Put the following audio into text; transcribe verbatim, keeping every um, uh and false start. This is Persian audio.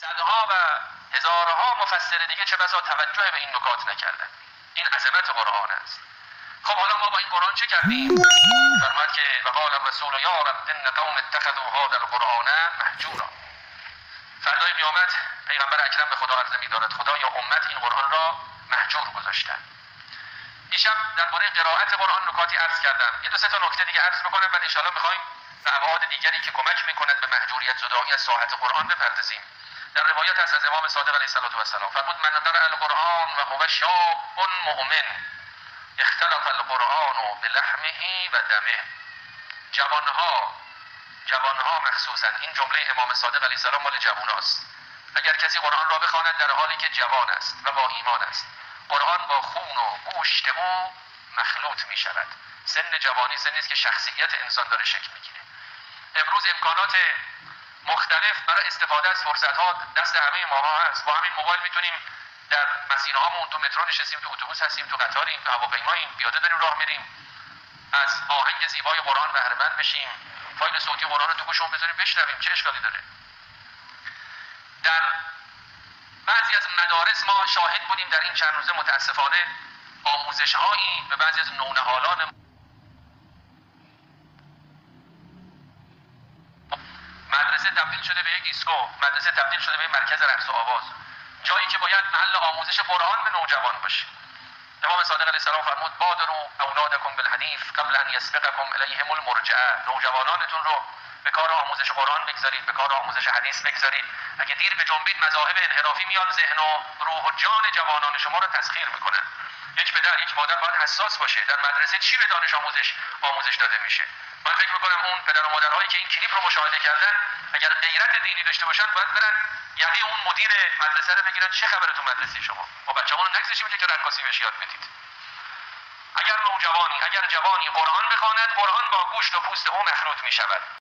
صدها و هزارها مفسر دیگه چه بسا توجه به این نکات نکردن. این عظمت قرآن است. خب حالا ما با این قرآن چه کردیم؟ فرمود که وقال الرسول یا رب ان قوم اتخذوا هذا القرآن مهجورا. فردای قیامت پیغمبر اکرم به خدا عرضه می‌دارد خدا یا امت این قرآن را مهجور گذاشتن. دیشب درباره قرائت قرآن نکاتی عرض کردم. یه دو سه تا نکته دیگه عرض می‌کنم بعد ان شاءالله می‌خوایم به ابعاد دیگری که کمک می‌کند به محجوریت زدایی از ساحت قرآن بپردازیم. در روایت هست از امام صادق علیه السلام فرمود من قرأ القرآن و هو شاب مؤمن اختلط القرآن بلحمه و دمه. جوانها جوانها مخصوصا این جمله امام صادق علیه السلام مال جواناست. اگر کسی قرآن را بخواند در حالی که جوان است و با ایمان است، قرآن با خون و گوشت او مخلوط می شود. سن جوانی سنی است که شخصیت انسان داره شکل میگیره. امروز امکانات مختلف برای استفاده از فرصت‌ها دست همه ما هست. با همین موبایل میتونیم در مسیرهامون تو مترو نشستیم، تو اتوبوس هستیم، تو قطاریم، تو هواپیماییم، پیاده داریم راه میریم، از آهنگ زیبای قرآن بهره مند بشیم، فایل صوتی قرآن رو تو گوشمون بذاریم بشنویم. چه اشکالی داره؟ در بعضی از مدارس ما شاهد بودیم در این چند روزه متاسفانه آموزش‌هایی به بعضی از نونهالان مدرسه تبدیل شده به یک دیسکو، مدرسه تبدیل شده به مرکز رقص و آواز، جایی که باید محل آموزش قرآن به نوجوان باشه. امام صادق علیه السلام فرمود بادروا اولادکم بالحدیث قبل ان یسبقکم الیهم المرجعه. نوجوانانتون رو به کار آموزش قرآن بگذارید، به کار آموزش حدیث بگذارید. اگه دیر به جنبید مذاهب انحرافی میان ذهن و روح و جان جوانان شما رو تسخیر میکنن. یک پدر یک مادر باید حساس باشه در مدرسه چی به دانش آموزش آموزش داده میشه. من فکر میکنم اون پدر و مادرهایی که این کلیپ رو مشاهده کردن اگر غیرت دینی داشته باشن باید برن یعنی اون مدیر مدرسه رو بگیرن چه خبره تو مدرسه شما؟ ما بچه‌ها رو نگذاشتیم که رقاصی بهش یاد بدید. اگر نوجوانی اگر جوانی قرآن بخواند، قرآن با گوشت و پوست او مخلوط میشود.